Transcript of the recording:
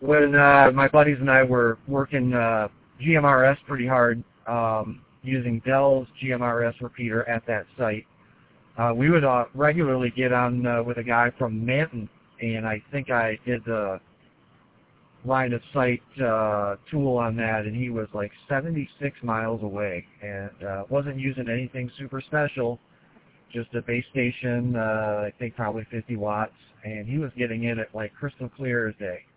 when my buddies and I were working GMRS pretty hard, using Dell's GMRS repeater at that site, we would regularly get on with a guy from Manton, and I think I did the line of sight tool on that, and he was like 76 miles away, and wasn't using anything super special, just a base station, I think probably 50 watts, and he was getting in at like crystal clear as day.